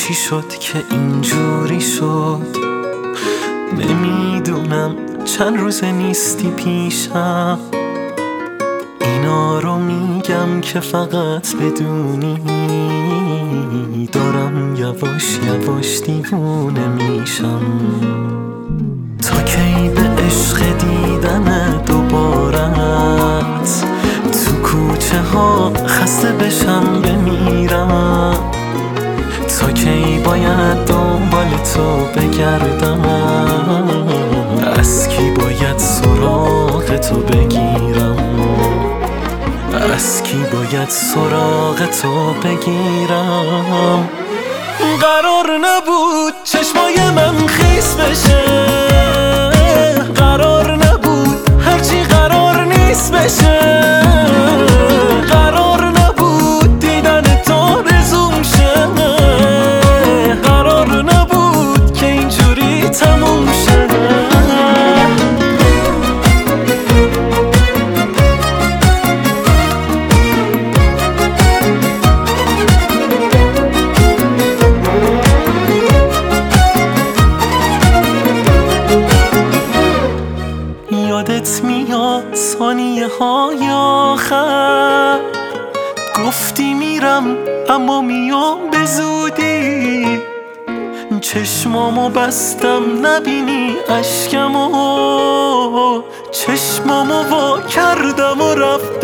چی شد که اینجوری شد؟ نمیدونم چند روز نیستی پیشم، اینا رو میگم که فقط بدونی دارم یواش یواش دیوونه میشم. تا کی به عشق دیدن دوبارت تو کوچه ها خسته بشم بمیرم؟ تا کی باید دنبال تو بگردم؟ از کی باید سراغ تو بگیرم؟ از کی باید سراغ تو بگیرم؟ قرار نبود چشمای من خیس بشه، قرار نبود هرچی قرار نیست بشه، قرار نبود دیدن تو رزوم شه، قرار نبود که اینجوری تموم شه. یادت میاد ثانیه های آخر گفتی میرم اما میام به زودی، چشمامو بستم نبینی اشکمو، چشمامو وا کردم و رفته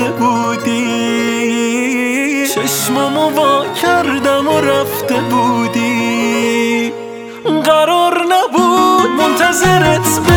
بودی، چشمامو وا کردم و رفته بودی. قرار نبود منتظرت